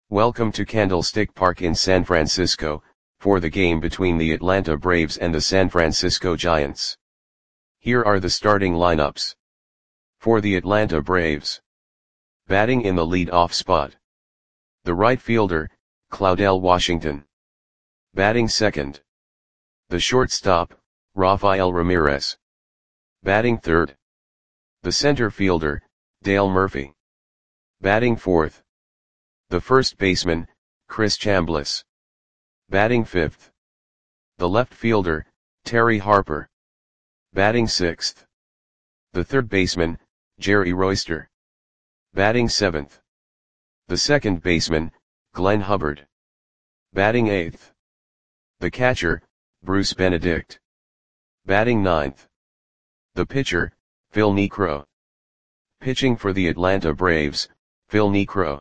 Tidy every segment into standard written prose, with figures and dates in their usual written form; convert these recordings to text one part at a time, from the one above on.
Welcome to Candlestick Park in San Francisco, for the game between the Atlanta Braves and the San Francisco Giants. Here are the starting lineups. For the Atlanta Braves. Batting in the lead-off spot. The right fielder, Claudell Washington. Batting second. The shortstop, Rafael Ramirez. Batting third. The center fielder, Dale Murphy. Batting fourth. The first baseman, Chris Chambliss. Batting fifth. The left fielder, Terry Harper. Batting sixth. The third baseman, Jerry Royster. Batting seventh. The second baseman, Glenn Hubbard. Batting eighth. The catcher, Bruce Benedict. Batting ninth. The pitcher, Phil Niekro. Pitching for the Atlanta Braves, Phil Niekro.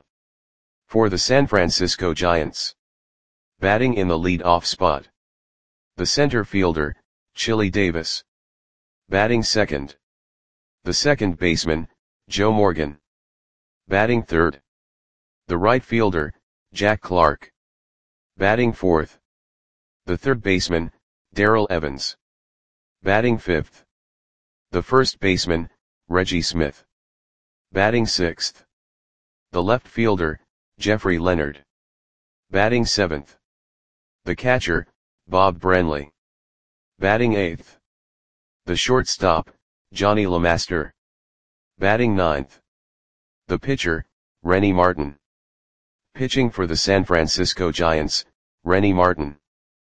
For the San Francisco Giants. Batting in the lead-off spot. The center fielder, Chili Davis. Batting second. The second baseman, Joe Morgan. Batting third. The right fielder, Jack Clark. Batting fourth. The third baseman, Darrell Evans. Batting fifth. The first baseman, Reggie Smith. Batting sixth. The left fielder, Jeffrey Leonard. Batting seventh. The catcher, Bob Brenly. Batting eighth. The shortstop, Johnny LeMaster. Batting ninth. The pitcher, Rennie Martin. Pitching for the San Francisco Giants, Rennie Martin.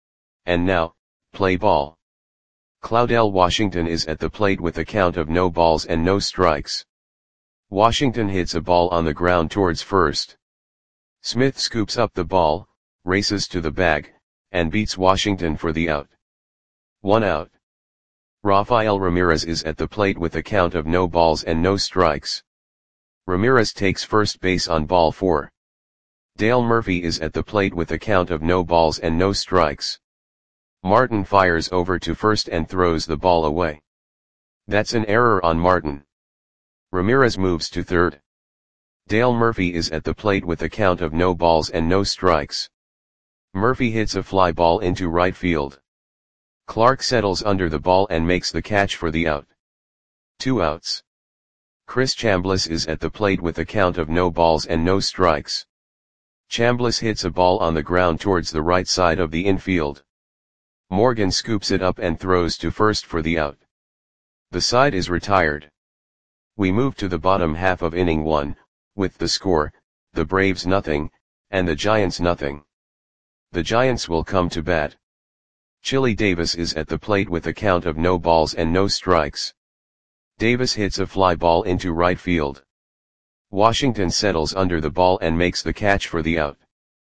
And now, play ball. Claudell Washington is at the plate with a count of no balls and no strikes. Washington hits a ball on the ground towards first. Smith scoops up the ball, races to the bag, and beats Washington for the out. 1 out. Rafael Ramirez is at the plate with a count of no balls and no strikes. Ramirez takes first base on ball 4. Dale Murphy is at the plate with a count of no balls and no strikes. Martin fires over to first and throws the ball away. That's an error on Martin. Ramirez moves to third. Dale Murphy is at the plate with a count of no balls and no strikes. Murphy hits a fly ball into right field. Clark settles under the ball and makes the catch for the out. 2 outs. Chris Chambliss is at the plate with a count of no balls and no strikes. Chambliss hits a ball on the ground towards the right side of the infield. Morgan scoops it up and throws to first for the out. The side is retired. We move to the bottom half of inning 1, with the score, the Braves nothing, and the Giants nothing. The Giants will come to bat. Chili Davis is at the plate with a count of no balls and no strikes. Davis hits a fly ball into right field. Washington settles under the ball and makes the catch for the out.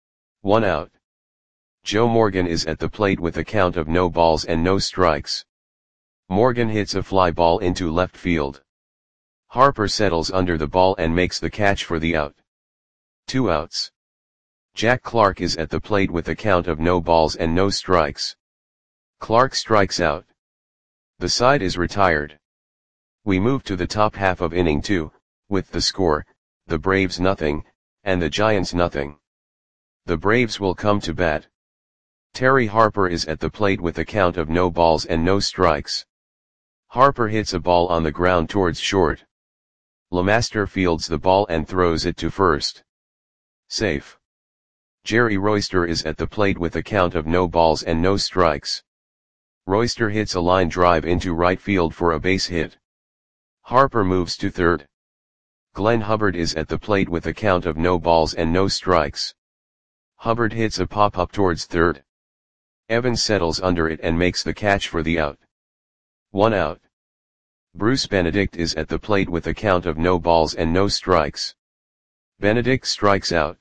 1 out. Joe Morgan is at the plate with a count of no balls and no strikes. Morgan hits a fly ball into left field. Harper settles under the ball and makes the catch for the out. 2 outs. Jack Clark is at the plate with a count of no balls and no strikes. Clark strikes out. The side is retired. We move to the top half of inning 2, with the score, the Braves nothing, and the Giants nothing. The Braves will come to bat. Terry Harper is at the plate with a count of no balls and no strikes. Harper hits a ball on the ground towards short. LeMaster fields the ball and throws it to first. Safe. Jerry Royster is at the plate with a count of no balls and no strikes. Royster hits a line drive into right field for a base hit. Harper moves to third. Glenn Hubbard is at the plate with a count of no balls and no strikes. Hubbard hits a pop-up towards third. Evans settles under it and makes the catch for the out. 1 out. Bruce Benedict is at the plate with a count of no balls and no strikes. Benedict strikes out.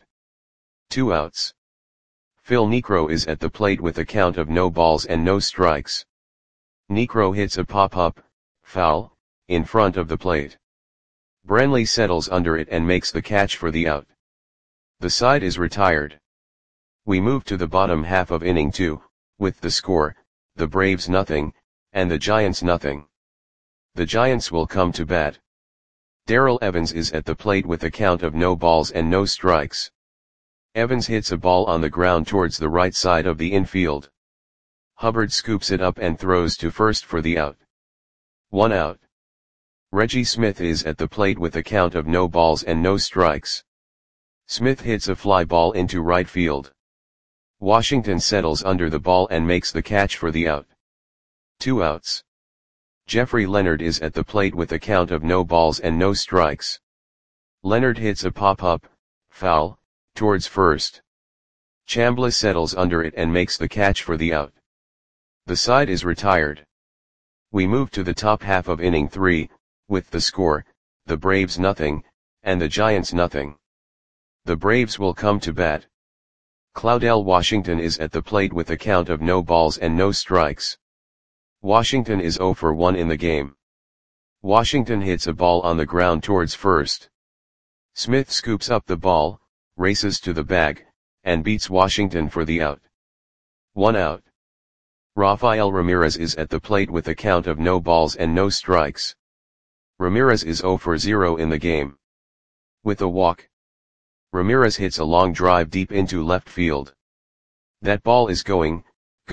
2 outs. Phil Niekro is at the plate with a count of no balls and no strikes. Niekro hits a pop-up, foul, in front of the plate. Brenly settles under it and makes the catch for the out. The side is retired. We move to the bottom half of inning 2, with the score, the Braves nothing, and the Giants nothing. The Giants will come to bat. Darrell Evans is at the plate with a count of no balls and no strikes. Evans hits a ball on the ground towards the right side of the infield. Hubbard scoops it up and throws to first for the out. 1 out. Reggie Smith is at the plate with a count of no balls and no strikes. Smith hits a fly ball into right field. Washington settles under the ball and makes the catch for the out. 2 outs. Jeffrey Leonard is at the plate with a count of no balls and no strikes. Leonard hits a pop-up, foul, towards first. Chambliss settles under it and makes the catch for the out. The side is retired. We move to the top half of inning 3, with the score, the Braves nothing, and the Giants nothing. The Braves will come to bat. Claudell Washington is at the plate with a count of no balls and no strikes. Washington is 0 for 1 in the game. Washington hits a ball on the ground towards first. Smith scoops up the ball, races to the bag, and beats Washington for the out. 1 out. Rafael Ramirez is at the plate with a count of no balls and no strikes. Ramirez is 0 for 0 in the game. With a walk, Ramirez hits a long drive deep into left field. That ball is gone.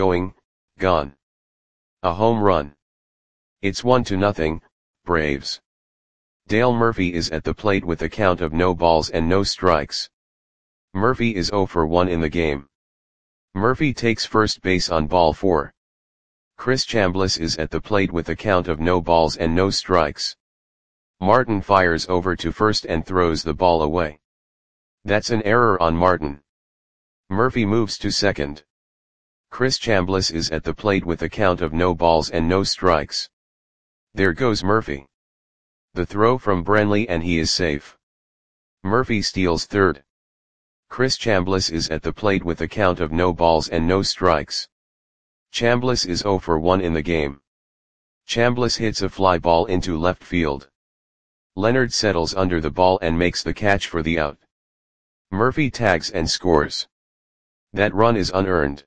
A home run. It's 1-0, Braves. Dale Murphy is at the plate with a count of no balls and no strikes. Murphy is 0 for 1 in the game. Murphy takes first base on ball 4. Chris Chambliss is at the plate with a count of no balls and no strikes. Martin fires over to first and throws the ball away. That's an error on Martin. Murphy moves to second. Chris Chambliss is at the plate with a count of no balls and no strikes. There goes Murphy. The throw from Brenly and he is safe. Murphy steals third. Chris Chambliss is at the plate with a count of no balls and no strikes. Chambliss is 0 for 1 in the game. Chambliss hits a fly ball into left field. Leonard settles under the ball and makes the catch for the out. Murphy tags and scores. That run is unearned.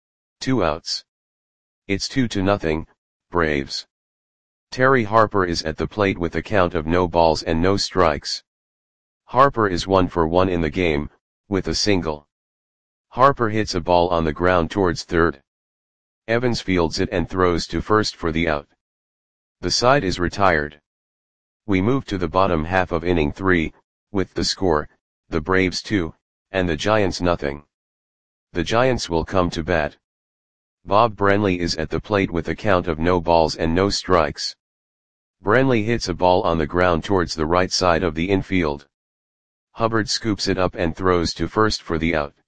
2 outs. It's 2-0, Braves. Terry Harper is at the plate with a count of no balls and no strikes. Harper is 1 for 1 in the game, with a single. Harper hits a ball on the ground towards third. Evans fields it and throws to first for the out. The side is retired. We move to the bottom half of inning 3, with the score, the Braves 2, and the Giants nothing. The Giants will come to bat. Bob Brenly is at the plate with a count of no balls and no strikes. Brenly hits a ball on the ground towards the right side of the infield. Hubbard scoops it up and throws to first for the out.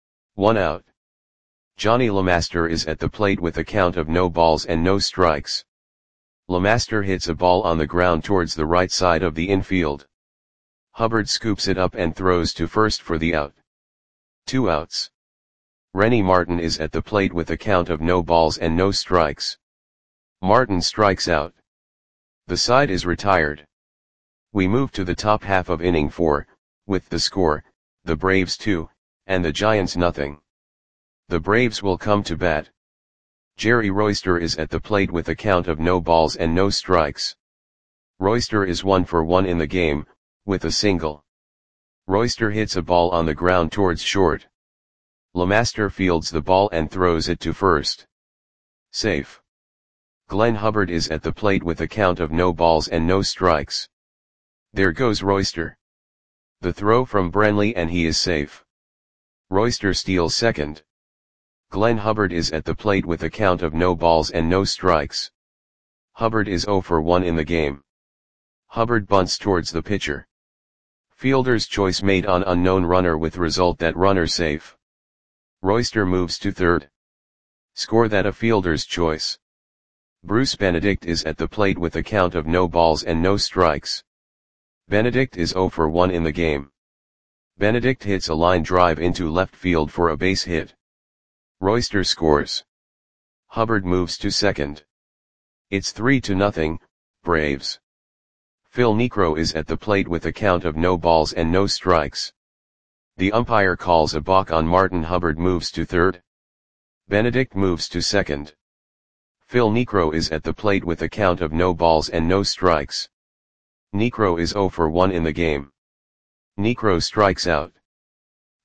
1 out. Johnny LeMaster is at the plate with a count of no balls and no strikes. LeMaster hits a ball on the ground towards the right side of the infield. Hubbard scoops it up and throws to first for the out. 2 outs. Rennie Martin is at the plate with a count of no balls and no strikes. Martin strikes out. The side is retired. We move to the top half of inning 4, with the score, the Braves 2, and the Giants nothing. The Braves will come to bat. Jerry Royster is at the plate with a count of no balls and no strikes. Royster is 1 for 1 in the game, with a single. Royster hits a ball on the ground towards short. LeMaster fields the ball and throws it to first. Safe. Glenn Hubbard is at the plate with a count of no balls and no strikes. There goes Royster. The throw from Brenly and he is safe. Royster steals second. Glenn Hubbard is at the plate with a count of no balls and no strikes. Hubbard is 0 for 1 in the game. Hubbard bunts towards the pitcher. Fielder's choice made on unknown runner with result that runner safe. Royster moves to third. Score that a fielder's choice. Bruce Benedict is at the plate with a count of no balls and no strikes. Benedict is 0 for 1 in the game. Benedict hits a line drive into left field for a base hit. Royster scores. Hubbard moves to second. It's 3-0, Braves. Phil Niekro is at the plate with a count of no balls and no strikes. The umpire calls a balk on Martin. Hubbard moves to third. Benedict moves to second. Phil Niekro is at the plate with a count of no balls and no strikes. Niekro is 0 for 1 in the game. Niekro strikes out.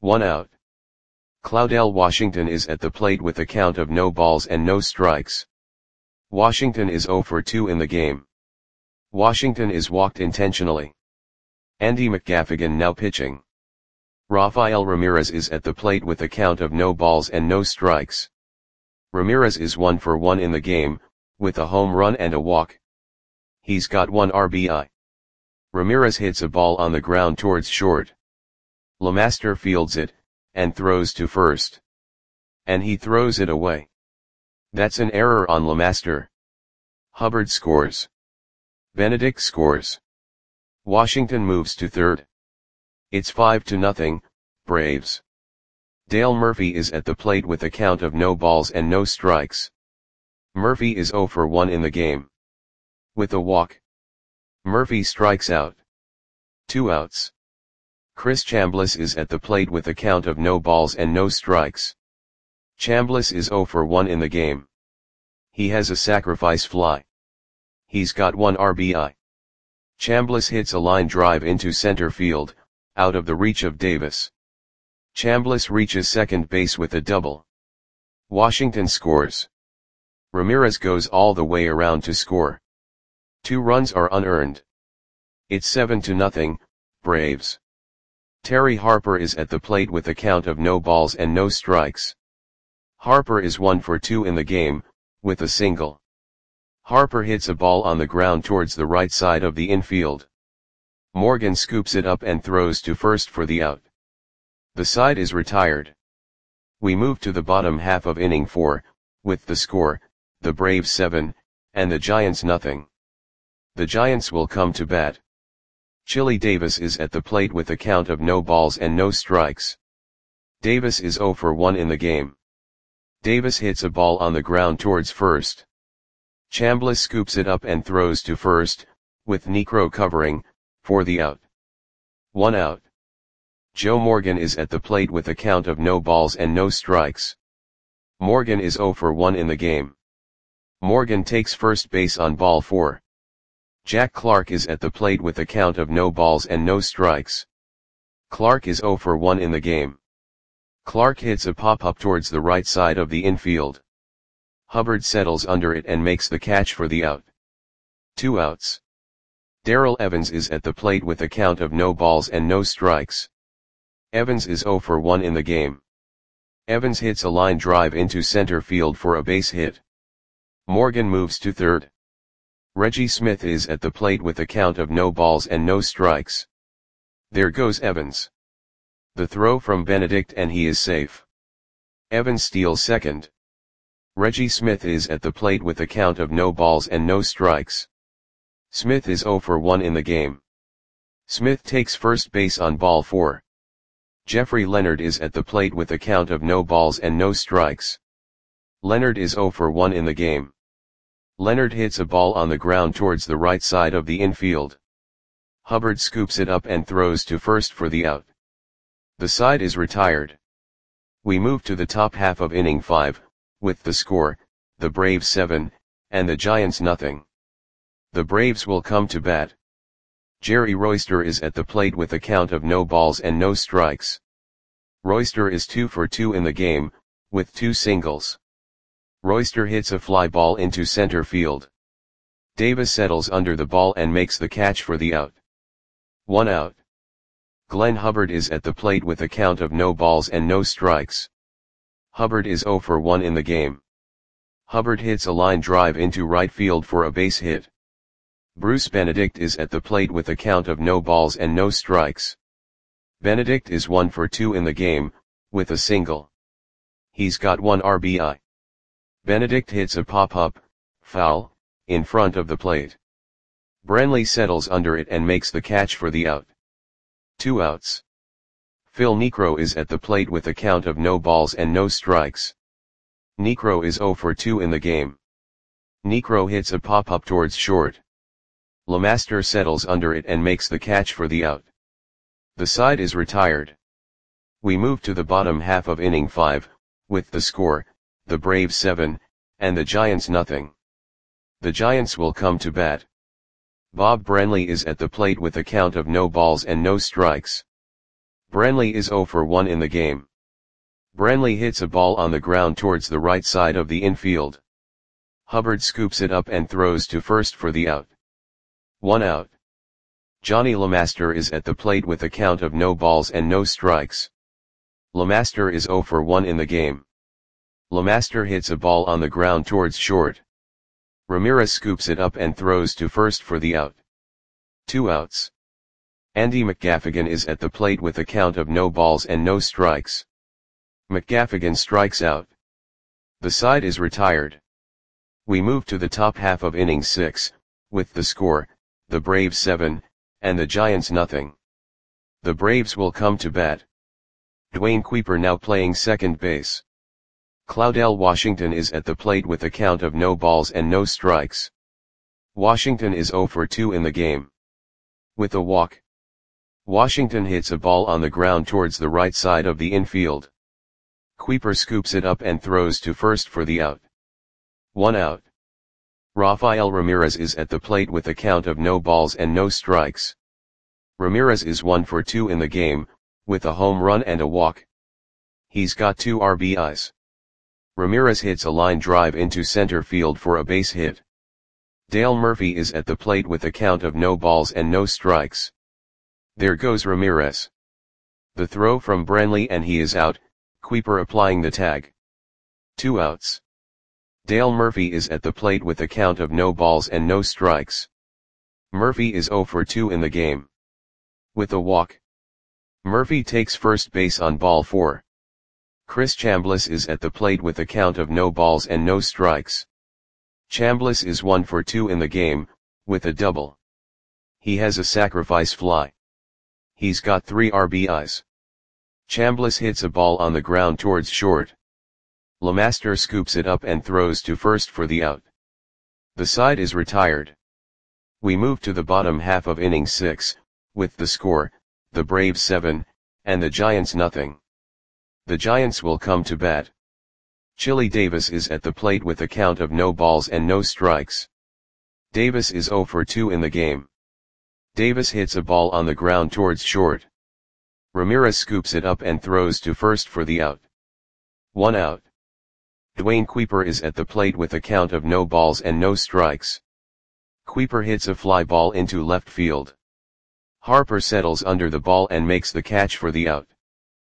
1 out. Cloudell Washington is at the plate with a count of no balls and no strikes. Washington is 0 for 2 in the game. Washington is walked intentionally. Andy McGaffigan now pitching. Rafael Ramirez is at the plate with a count of no balls and no strikes. Ramirez is 1 for 1 in the game, with a home run and a walk. He's got 1 RBI. Ramirez hits a ball on the ground towards short. LeMaster fields it, and throws to first. And he throws it away. That's an error on LeMaster. Hubbard scores. Benedict scores. Washington moves to third. It's 5-0, Braves. Dale Murphy is at the plate with a count of no balls and no strikes. Murphy is 0 for 1 in the game. With a walk. Murphy strikes out. 2 outs. Chris Chambliss is at the plate with a count of no balls and no strikes. Chambliss is 0 for 1 in the game. He has a sacrifice fly. He's got 1 RBI. Chambliss hits a line drive into center field, out of the reach of Davis. Chambliss reaches second base with a double. Washington scores. Ramirez goes all the way around to score. 2 runs are unearned. It's 7-0, Braves. Terry Harper is at the plate with a count of no balls and no strikes. Harper is 1 for 2 in the game, with a single. Harper hits a ball on the ground towards the right side of the infield. Morgan scoops it up and throws to first for the out. The side is retired. We move to the bottom half of inning 4, with the score, the Braves 7, and the Giants nothing. The Giants will come to bat. Chili Davis is at the plate with a count of no balls and no strikes. Davis is 0 for 1 in the game. Davis hits a ball on the ground towards first. Chambliss scoops it up and throws to first, with Niekro covering, for the out. 1 out. Joe Morgan is at the plate with a count of no balls and no strikes. Morgan is 0 for 1 in the game. Morgan takes first base on ball 4. Jack Clark is at the plate with a count of no balls and no strikes. Clark is 0 for 1 in the game. Clark hits a pop-up towards the right side of the infield. Hubbard settles under it and makes the catch for the out. 2 outs. Darrell Evans is at the plate with a count of no balls and no strikes. Evans is 0 for 1 in the game. Evans hits a line drive into center field for a base hit. Morgan moves to third. Reggie Smith is at the plate with a count of no balls and no strikes. There goes Evans. The throw from Benedict and he is safe. Evans steals second. Reggie Smith is at the plate with a count of no balls and no strikes. Smith is 0 for 1 in the game. Smith takes first base on ball 4. Jeffrey Leonard is at the plate with a count of no balls and no strikes. Leonard is 0 for 1 in the game. Leonard hits a ball on the ground towards the right side of the infield. Hubbard scoops it up and throws to first for the out. The side is retired. We move to the top half of inning 5, with the score, the Braves 7, and the Giants nothing. The Braves will come to bat. Jerry Royster is at the plate with a count of no balls and no strikes. Royster is 2 for 2 in the game, with 2 singles. Royster hits a fly ball into center field. Davis settles under the ball and makes the catch for the out. 1 out. Glenn Hubbard is at the plate with a count of no balls and no strikes. Hubbard is 0 for 1 in the game. Hubbard hits a line drive into right field for a base hit. Bruce Benedict is at the plate with a count of no balls and no strikes. Benedict is 1 for 2 in the game, with a single. He's got 1 RBI. Benedict hits a pop-up, foul, in front of the plate. Brenly settles under it and makes the catch for the out. 2 outs. Phil Niekro is at the plate with a count of no balls and no strikes. Niekro is 0 for 2 in the game. Niekro hits a pop-up towards short. LeMaster settles under it and makes the catch for the out. The side is retired. We move to the bottom half of inning 5, with the score, the Braves 7, and the Giants nothing. The Giants will come to bat. Bob Brenly is at the plate with a count of no balls and no strikes. Branley is 0 for 1 in the game. Branley hits a ball on the ground towards the right side of the infield. Hubbard scoops it up and throws to first for the out. 1 out. Johnny LeMaster is at the plate with a count of no balls and no strikes. LeMaster is 0 for 1 in the game. LeMaster hits a ball on the ground towards short. Ramirez scoops it up and throws to first for the out. 2 outs. Andy McGaffigan is at the plate with a count of no balls and no strikes. McGaffigan strikes out. The side is retired. We move to the top half of inning 6, with the score, the Braves 7, and the Giants nothing. The Braves will come to bat. Dwayne Kuiper now playing second base. Claudell Washington is at the plate with a count of no balls and no strikes. Washington is 0 for 2 in the game. With a walk. Washington hits a ball on the ground towards the right side of the infield. Kuiper scoops it up and throws to first for the out. 1 out. Rafael Ramirez is at the plate with a count of no balls and no strikes. Ramirez is 1 for 2 in the game, with a home run and a walk. He's got 2 RBIs. Ramirez hits a line drive into center field for a base hit. Dale Murphy is at the plate with a count of no balls and no strikes. There goes Ramirez. The throw from Branley and he is out, Kuiper applying the tag. 2 outs. Dale Murphy is at the plate with a count of no balls and no strikes. Murphy is 0 for 2 in the game. With a walk. Murphy takes first base on ball 4. Chris Chambliss is at the plate with a count of no balls and no strikes. Chambliss is 1 for 2 in the game, with a double. He has a sacrifice fly. He's got 3 RBIs. Chambliss hits a ball on the ground towards short. LeMaster scoops it up and throws to first for the out. The side is retired. We move to the bottom half of inning 6, with the score, the Braves 7, and the Giants nothing. The Giants will come to bat. Chili Davis is at the plate with a count of no balls and no strikes. Davis is 0 for 2 in the game. Davis hits a ball on the ground towards short. Ramirez scoops it up and throws to first for the out. 1 out. Dwayne Kuiper is at the plate with a count of no balls and no strikes. Kuiper hits a fly ball into left field. Harper settles under the ball and makes the catch for the out.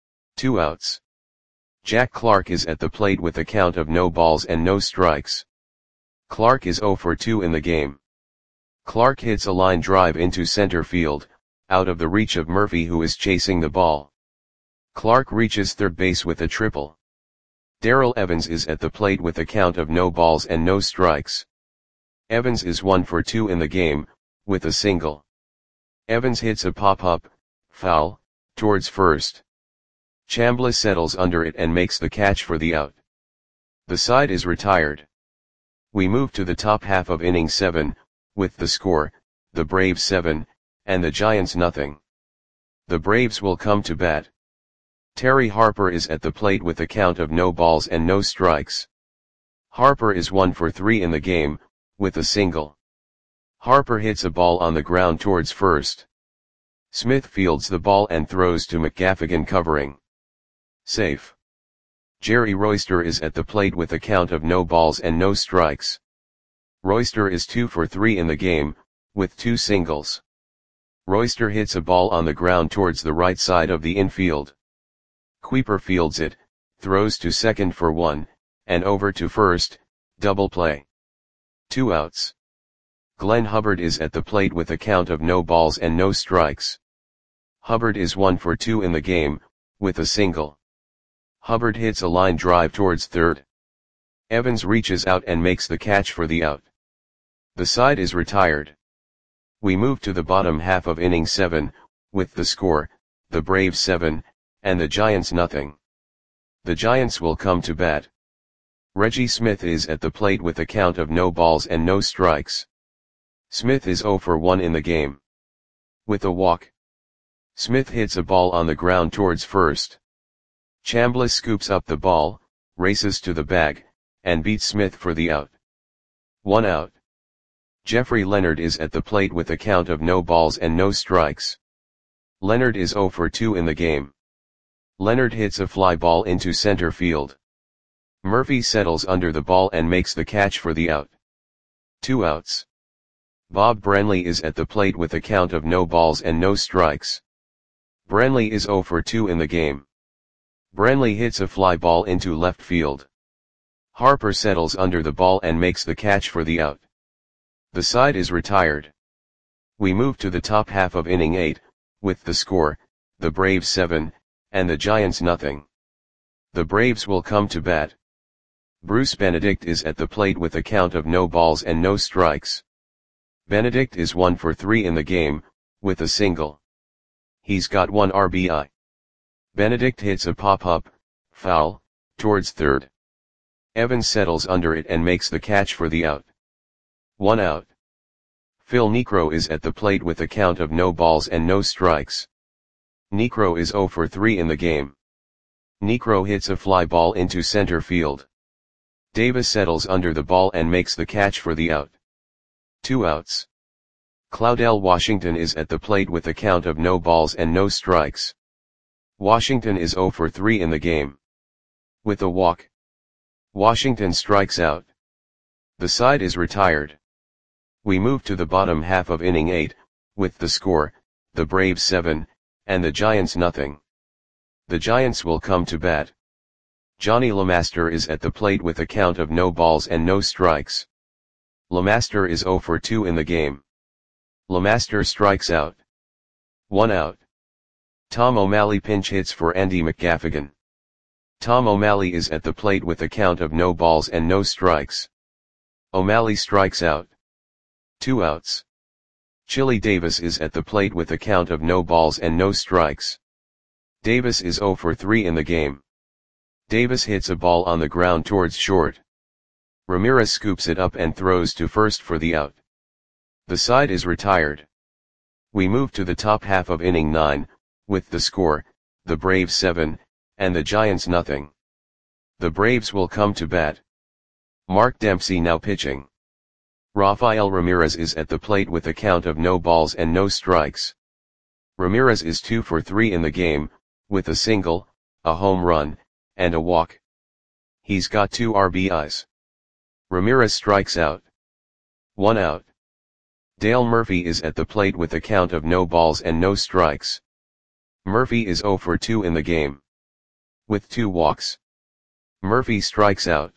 2 outs. Jack Clark is at the plate with a count of no balls and no strikes. Clark is 0 for 2 in the game. Clark hits a line drive into center field, out of the reach of Murphy who is chasing the ball. Clark reaches third base with a triple. Darrell Evans is at the plate with a count of no balls and no strikes. Evans is 1 for 2 in the game, with a single. Evans hits a pop-up, foul, towards first. Chambliss settles under it and makes the catch for the out. The side is retired. We move to the top half of inning 7, with the score, the Braves 7, and the Giants nothing. The Braves will come to bat. Terry Harper is at the plate with a count of no balls and no strikes. Harper is 1 for 3 in the game, with a single. Harper hits a ball on the ground towards first. Smith fields the ball and throws to McGaffigan covering. Safe. Jerry Royster is at the plate with a count of no balls and no strikes. Royster is 2 for 3 in the game, with 2 singles. Royster hits a ball on the ground towards the right side of the infield. Kuiper fields it, throws to second for 1, and over to first, double play. 2 outs. Glenn Hubbard is at the plate with a count of no balls and no strikes. Hubbard is 1 for 2 in the game, with a single. Hubbard hits a line drive towards third. Evans reaches out and makes the catch for the out. The side is retired. We move to the bottom half of inning 7, with the score, the Braves 7, and the Giants nothing. The Giants will come to bat. Reggie Smith is at the plate with a count of no balls and no strikes. Smith is 0 for 1 in the game. With a walk. Smith hits a ball on the ground towards first. Chambliss scoops up the ball, races to the bag, and beats Smith for the out. 1 out. Jeffrey Leonard is at the plate with a count of no balls and no strikes. Leonard is 0 for 2 in the game. Leonard hits a fly ball into center field. Murphy settles under the ball and makes the catch for the out. 2 outs. Bob Brenly is at the plate with a count of no balls and no strikes. Brenly is 0 for 2 in the game. Brenly hits a fly ball into left field. Harper settles under the ball and makes the catch for the out. The side is retired. We move to the top half of inning 8, with the score, the Braves 7, and the Giants nothing. The Braves will come to bat. Bruce Benedict is at the plate with a count of no balls and no strikes. Benedict is 1 for 3 in the game, with a single. He's got 1 RBI. Benedict hits a pop-up, foul, towards third. Evans settles under it and makes the catch for the out. 1 out. Phil Niekro is at the plate with a count of no balls and no strikes. Niekro is 0 for 3 in the game. Niekro hits a fly ball into center field. Davis settles under the ball and makes the catch for the out. 2 outs. Claudel Washington is at the plate with a count of no balls and no strikes. Washington is 0 for 3 in the game. With a walk, Washington strikes out. The side is retired. We move to the bottom half of inning 8, with the score, the Braves 7, and the Giants nothing. The Giants will come to bat. Johnny LeMaster is at the plate with a count of no balls and no strikes. LeMaster is 0 for 2 in the game. LeMaster strikes out. 1 out. Tom O'Malley pinch hits for Andy McGaffigan. Tom O'Malley is at the plate with a count of no balls and no strikes. O'Malley strikes out. 2 outs. Chili Davis is at the plate with a count of no balls and no strikes. Davis is 0 for 3 in the game. Davis hits a ball on the ground towards short. Ramirez scoops it up and throws to first for the out. The side is retired. We move to the top half of inning 9, with the score, the Braves 7, and the Giants nothing. The Braves will come to bat. Mark Dempsey now pitching. Rafael Ramirez is at the plate with a count of no balls and no strikes. Ramirez is 2 for 3 in the game, with a single, a home run, and a walk. He's got 2 RBIs. Ramirez strikes out. 1 out. Dale Murphy is at the plate with a count of no balls and no strikes. Murphy is 0 for 2 in the game. With 2 walks. Murphy strikes out.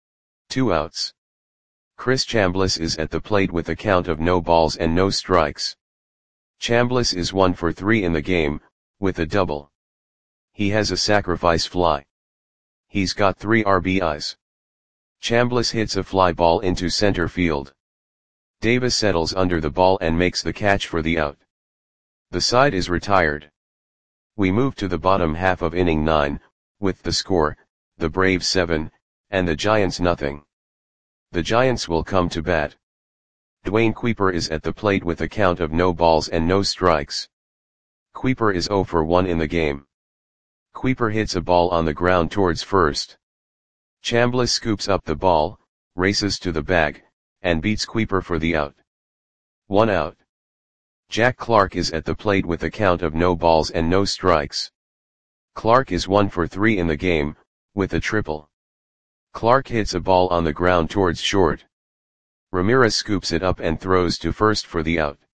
2 outs. Chris Chambliss is at the plate with a count of no balls and no strikes. Chambliss is 1 for 3 in the game, with a double. He has a sacrifice fly. He's got 3 RBIs. Chambliss hits a fly ball into center field. Davis settles under the ball and makes the catch for the out. The side is retired. We move to the bottom half of inning 9, with the score, the Braves 7, and the Giants nothing. The Giants will come to bat. Dwayne Kuiper is at the plate with a count of no balls and no strikes. Kuiper is 0 for 1 in the game. Kuiper hits a ball on the ground towards first. Chambliss scoops up the ball, races to the bag, and beats Kuiper for the out. 1 out. Jack Clark is at the plate with a count of no balls and no strikes. Clark is 1 for 3 in the game, with a triple. Clark hits a ball on the ground towards short. Ramirez scoops it up and throws to first for the out.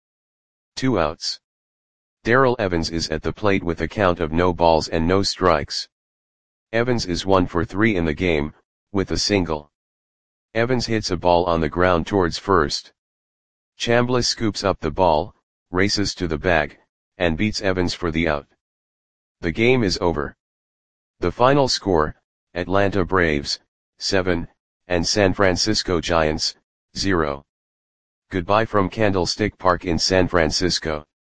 2 outs. Darrell Evans is at the plate with a count of no balls and no strikes. Evans is 1 for 3 in the game, with a single. Evans hits a ball on the ground towards first. Chambliss scoops up the ball, races to the bag, and beats Evans for the out. The game is over. The final score, Atlanta Braves, 7, and San Francisco Giants, 0. Goodbye from Candlestick Park in San Francisco.